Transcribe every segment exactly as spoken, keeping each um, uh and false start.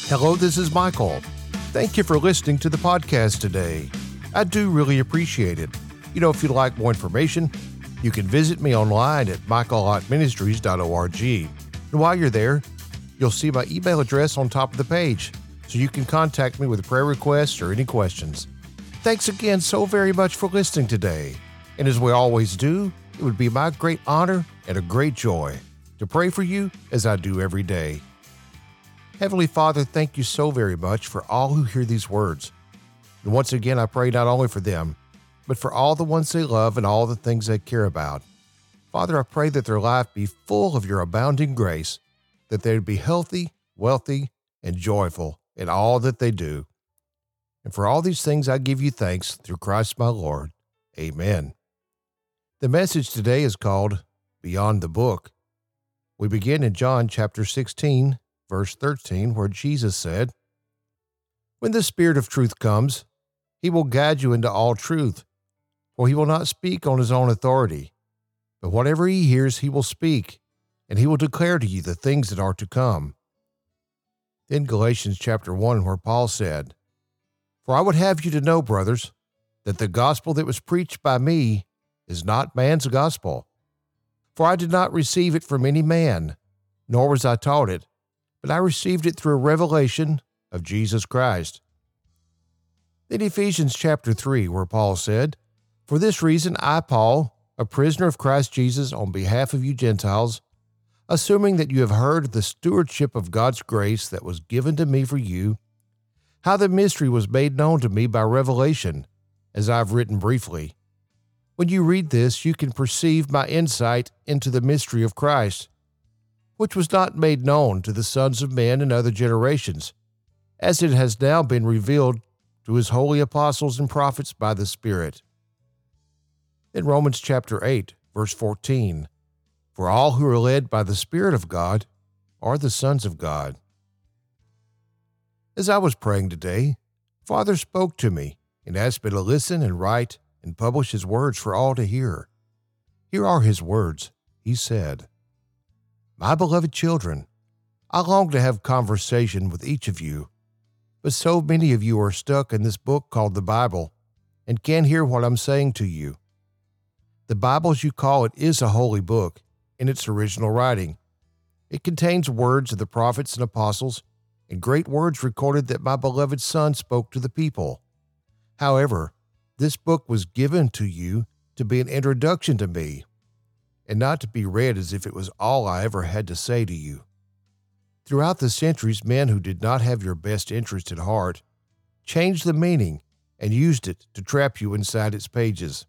Hello, this is Michael. Thank you for listening to the podcast today. I do really appreciate it. You know, if you'd like more information, you can visit me online at michael ott ministries dot org. And while you're there, you'll see my email address on top of the page, so you can contact me with prayer requests or any questions. Thanks again so very much for listening today. And as we always do, it would be my great honor and a great joy to pray for you as I do every day. Heavenly Father, thank you so very much for all who hear these words. And once again, I pray not only for them, but for all the ones they love and all the things they care about. Father, I pray that their life be full of your abounding grace, that they would be healthy, wealthy, and joyful in all that they do. And for all these things, I give you thanks through Christ my Lord. Amen. The message today is called Beyond the Book. We begin in John chapter sixteen, verse thirteen, where Jesus said, "When the Spirit of truth comes, he will guide you into all truth, for he will not speak on his own authority, but whatever he hears he will speak, and he will declare to you the things that are to come." Then Galatians chapter one, where Paul said, "For I would have you to know, brothers, that the gospel that was preached by me is not man's gospel. For I did not receive it from any man, nor was I taught it, but I received it through a revelation of Jesus Christ." Then Ephesians chapter three, where Paul said, "For this reason I, Paul, a prisoner of Christ Jesus on behalf of you Gentiles, assuming that you have heard of the stewardship of God's grace that was given to me for you, how the mystery was made known to me by revelation, as I have written briefly. When you read this, you can perceive my insight into the mystery of Christ, which was not made known to the sons of men in other generations, as it has now been revealed to his holy apostles and prophets by the Spirit." In Romans chapter eight, verse fourteen, "For all who are led by the Spirit of God are the sons of God." As I was praying today, Father spoke to me and asked me to listen and write and publish his words for all to hear. Here are his words. He said, "My beloved children, I long to have conversation with each of you, but so many of you are stuck in this book called the Bible and can't hear what I'm saying to you. The Bible, as you call it, is a holy book in its original writing. It contains words of the prophets and apostles and great words recorded that my beloved Son spoke to the people. However, this book was given to you to be an introduction to me, and not to be read as if it was all I ever had to say to you. Throughout the centuries, men who did not have your best interest at heart changed the meaning and used it to trap you inside its pages.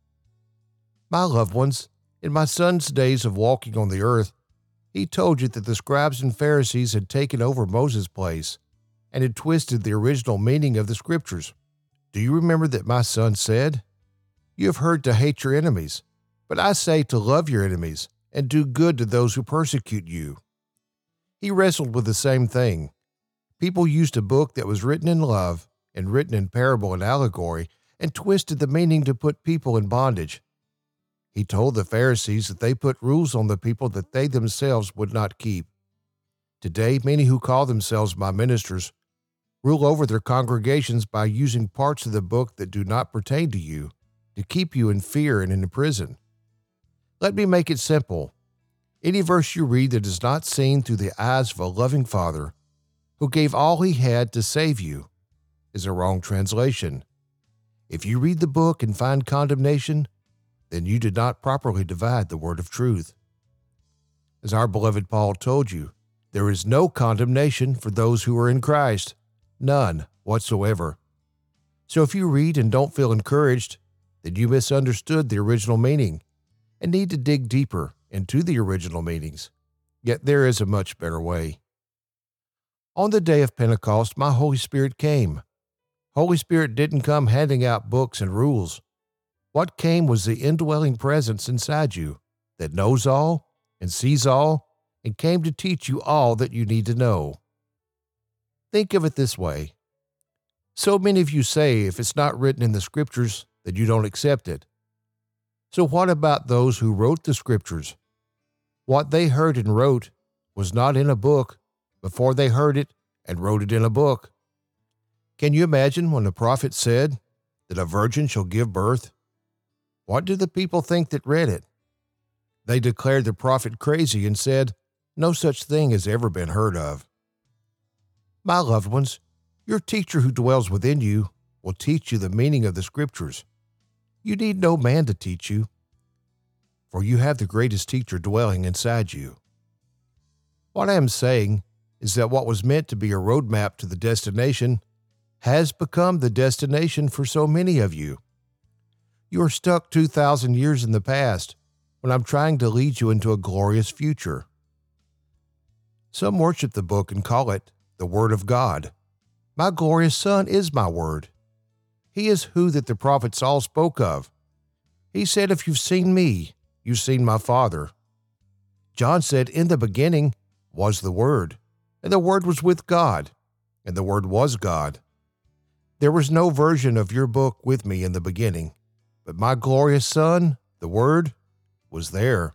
My loved ones, in my Son's days of walking on the earth, he told you that the scribes and Pharisees had taken over Moses' place and had twisted the original meaning of the scriptures. Do you remember that my Son said, 'You have heard to hate your enemies, but I say to love your enemies and do good to those who persecute you.' He wrestled with the same thing. People used a book that was written in love and written in parable and allegory and twisted the meaning to put people in bondage. He told the Pharisees that they put rules on the people that they themselves would not keep. Today, many who call themselves my ministers rule over their congregations by using parts of the book that do not pertain to you to keep you in fear and in prison. Let me make it simple. Any verse you read that is not seen through the eyes of a loving Father who gave all he had to save you is a wrong translation. If you read the book and find condemnation, then you did not properly divide the word of truth. As our beloved Paul told you, there is no condemnation for those who are in Christ, none whatsoever. So if you read and don't feel encouraged, then you misunderstood the original meaning and need to dig deeper into the original meanings. Yet there is a much better way. On the day of Pentecost, my Holy Spirit came. Holy Spirit didn't come handing out books and rules. What came was the indwelling presence inside you that knows all and sees all and came to teach you all that you need to know. Think of it this way. So many of you say if it's not written in the scriptures, then you don't accept it. So what about those who wrote the scriptures? What they heard and wrote was not in a book before they heard it and wrote it in a book. Can you imagine when the prophet said that a virgin shall give birth? What did the people think that read it? They declared the prophet crazy and said, no such thing has ever been heard of. My loved ones, your teacher who dwells within you will teach you the meaning of the Scriptures. You need no man to teach you, for you have the greatest teacher dwelling inside you. What I am saying is that what was meant to be a roadmap to the destination has become the destination for so many of you. You are stuck two thousand years in the past when I'm trying to lead you into a glorious future. Some worship the book and call it the Word of God. My glorious Son is my Word. He is who that the prophets all spoke of. He said, if you've seen me, you've seen my Father. John said, in the beginning was the Word, and the Word was with God, and the Word was God. There was no version of your book with me in the beginning, but my glorious Son, the Word, was there.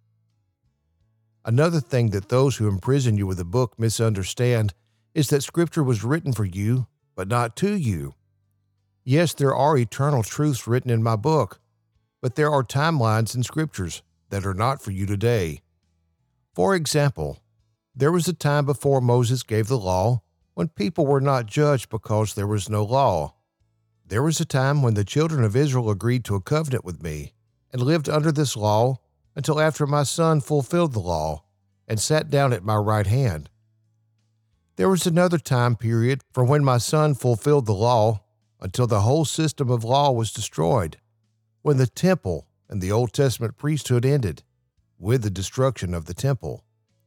Another thing that those who imprison you with a book misunderstand is that Scripture was written for you, but not to you. Yes, there are eternal truths written in my book, but there are timelines in Scriptures that are not for you today. For example, there was a time before Moses gave the law when people were not judged because there was no law. There was a time when the children of Israel agreed to a covenant with me and lived under this law until after my Son fulfilled the law and sat down at my right hand. There was another time period from when my Son fulfilled the law until the whole system of law was destroyed, when the temple and the Old Testament priesthood ended with the destruction of the temple.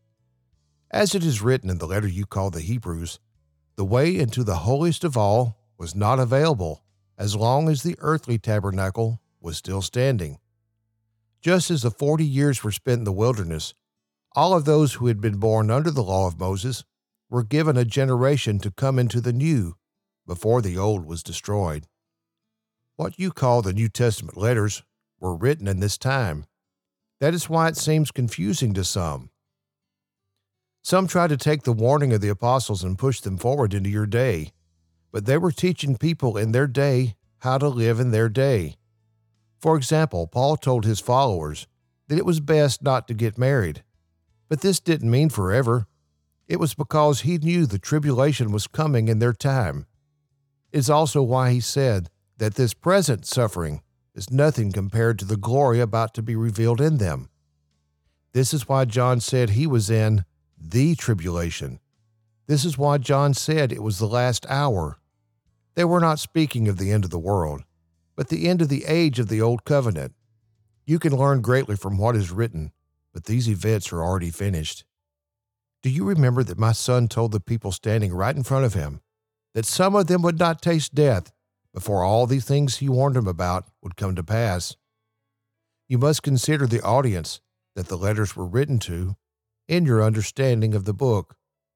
As it is written in the letter you call the Hebrews, the way into the holiest of all was not available as long as the earthly tabernacle was still standing. Just as the forty years were spent in the wilderness, all of those who had been born under the law of Moses were given a generation to come into the new before the old was destroyed. What you call the New Testament letters were written in this time. That is why it seems confusing to some. Some try to take the warning of the apostles and push them forward into your day, but they were teaching people in their day how to live in their day. For example, Paul told his followers that it was best not to get married, but this didn't mean forever. It was because he knew the tribulation was coming in their time. It's also why he said that this present suffering is nothing compared to the glory about to be revealed in them. This is why John said he was in the tribulation. This is why John said it was the last hour. They were not speaking of the end of the world, but the end of the age of the old covenant. You can learn greatly from what is written, but these events are already finished. Do you remember that my Son told the people standing right in front of him that some of them would not taste death before all these things he warned them about would come to pass? You must consider the audience that the letters were written to in your understanding of the book.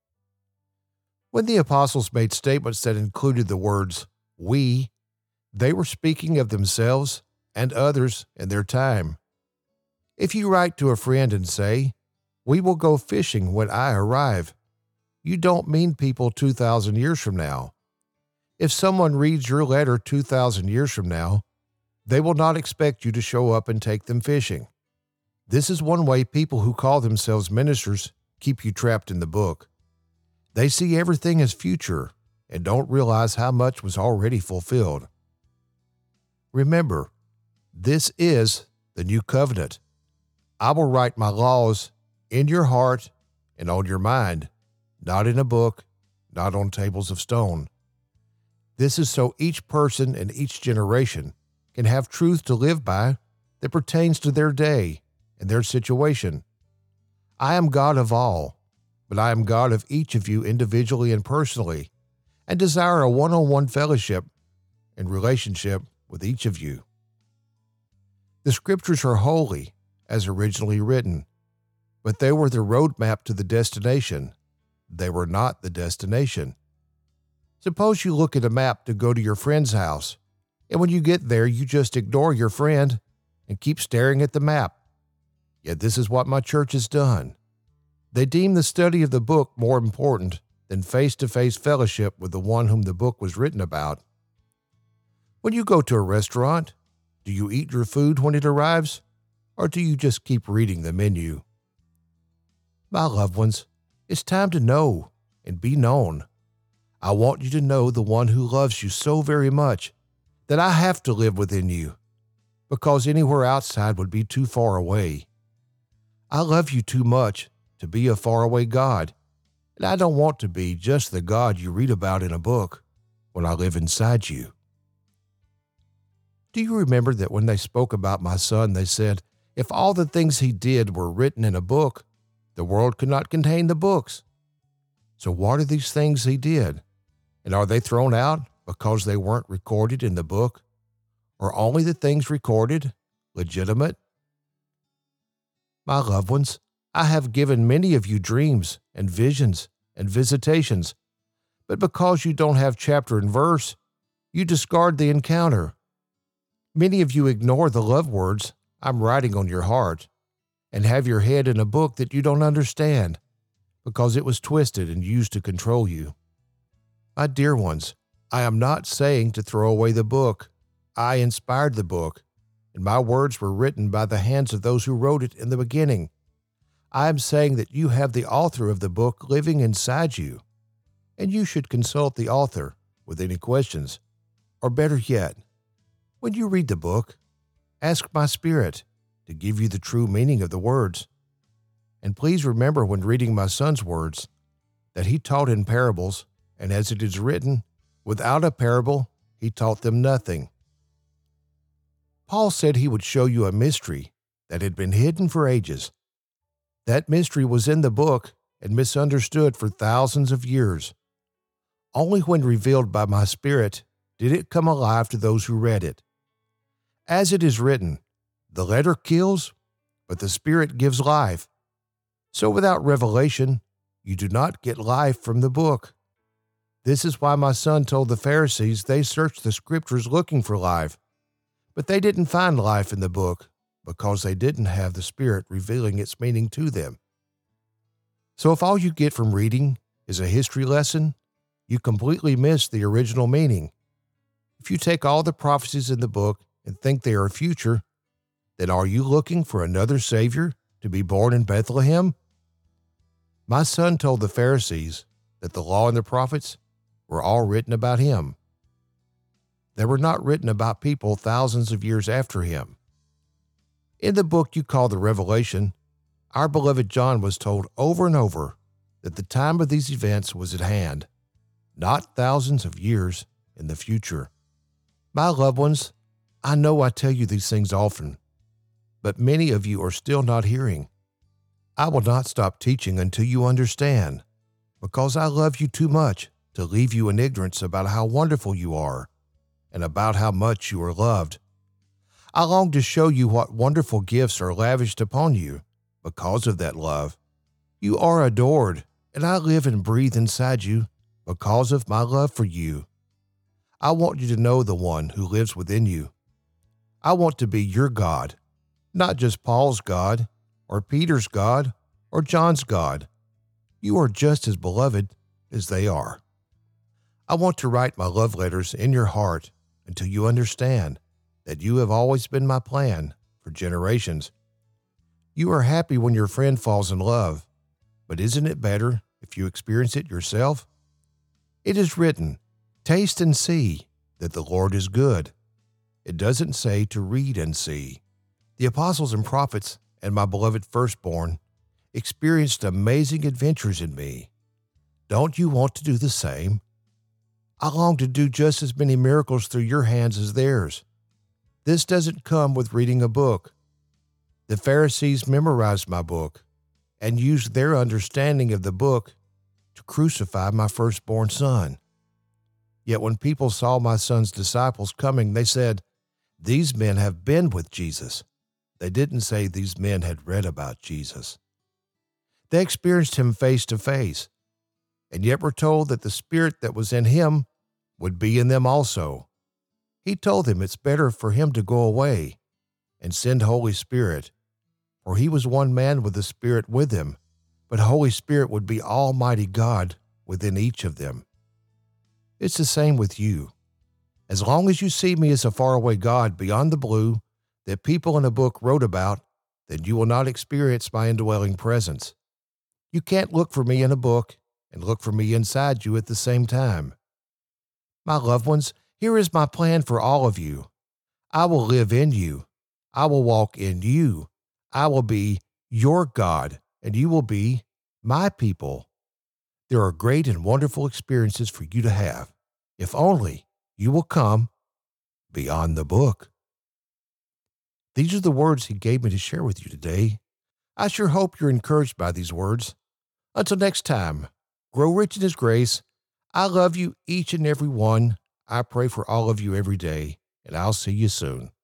When the apostles made statements that included the words, we, they were speaking of themselves and others in their time. If you write to a friend and say, we will go fishing when I arrive, you don't mean people two thousand years from now. If someone reads your letter two thousand years from now, they will not expect you to show up and take them fishing. This is one way people who call themselves ministers keep you trapped in the book. They see everything as future and don't realize how much was already fulfilled. Remember, this is the new covenant. I will write my laws in your heart and on your mind, not in a book, not on tables of stone. This is so each person and each generation can have truth to live by that pertains to their day and their situation. I am God of all, but I am God of each of you individually and personally, and desire a one-on-one fellowship and relationship with each of you. The Scriptures are holy, as originally written, but they were the roadmap to the destination. They were not the destination. Suppose you look at a map to go to your friend's house, and when you get there, you just ignore your friend and keep staring at the map. Yet this is what my church has done. They deem the study of the book more important than face-to-face fellowship with the one whom the book was written about. When you go to a restaurant, do you eat your food when it arrives, or do you just keep reading the menu? My loved ones, it's time to know and be known. I want you to know the one who loves you so very much that I have to live within you, because anywhere outside would be too far away. I love you too much to be a faraway God, and I don't want to be just the God you read about in a book when I live inside you. Do you remember that when they spoke about my son, they said, if all the things he did were written in a book, the world could not contain the books. So what are these things he did? And are they thrown out because they weren't recorded in the book? Or only the things recorded legitimate? My loved ones, I have given many of you dreams and visions and visitations, but because you don't have chapter and verse, you discard the encounter. Many of you ignore the love words I'm writing on your heart and have your head in a book that you don't understand because it was twisted and used to control you. My dear ones, I am not saying to throw away the book. I inspired the book, and my words were written by the hands of those who wrote it in the beginning. I am saying that you have the author of the book living inside you, and you should consult the author with any questions. Or better yet, when you read the book, ask my Spirit to give you the true meaning of the words. And please remember when reading my son's words that he taught in parables, and as it is written, without a parable he taught them nothing. Paul said he would show you a mystery that had been hidden for ages. That mystery was in the book and misunderstood for thousands of years. Only when revealed by my Spirit did it come alive to those who read it. As it is written, the letter kills, but the Spirit gives life. So without revelation, you do not get life from the book. This is why my son told the Pharisees they searched the scriptures looking for life, but they didn't find life in the book because they didn't have the Spirit revealing its meaning to them. So if all you get from reading is a history lesson, you completely miss the original meaning. If you take all the prophecies in the book and think they are future, then are you looking for another Savior to be born in Bethlehem? My son told the Pharisees that the law and the prophets were all written about him. They were not written about people thousands of years after him. In the book you call the Revelation, our beloved John was told over and over that the time of these events was at hand, not thousands of years in the future. My loved ones, I know I tell you these things often, but many of you are still not hearing. I will not stop teaching until you understand, because I love you too much to leave you in ignorance about how wonderful you are and about how much you are loved. I long to show you what wonderful gifts are lavished upon you because of that love. You are adored, and I live and breathe inside you because of my love for you. I want you to know the one who lives within you. I want to be your God, not just Paul's God, or Peter's God, or John's God. You are just as beloved as they are. I want to write my love letters in your heart until you understand that you have always been my plan for generations. You are happy when your friend falls in love, but isn't it better if you experience it yourself? It is written, taste and see that the Lord is good. It doesn't say to read and see. The apostles and prophets and my beloved firstborn experienced amazing adventures in me. Don't you want to do the same? I long to do just as many miracles through your hands as theirs. This doesn't come with reading a book. The Pharisees memorized my book and used their understanding of the book to crucify my firstborn son. Yet when people saw my son's disciples coming, they said, "These men have been with Jesus." They didn't say these men had read about Jesus. They experienced him face to face, and yet were told that the Spirit that was in him would be in them also. He told them it's better for him to go away and send Holy Spirit, for he was one man with the Spirit with him, but Holy Spirit would be Almighty God within each of them. It's the same with you. As long as you see me as a faraway God beyond the blue that people in a book wrote about, then you will not experience my indwelling presence. You can't look for me in a book and look for me inside you at the same time. My loved ones, here is my plan for all of you. I will live in you. I will walk in you. I will be your God, and you will be my people. There are great and wonderful experiences for you to have, if only you will come beyond the book. These are the words he gave me to share with you today. I sure hope you're encouraged by these words. Until next time, grow rich in his grace. I love you, each and every one. I pray for all of you every day, and I'll see you soon.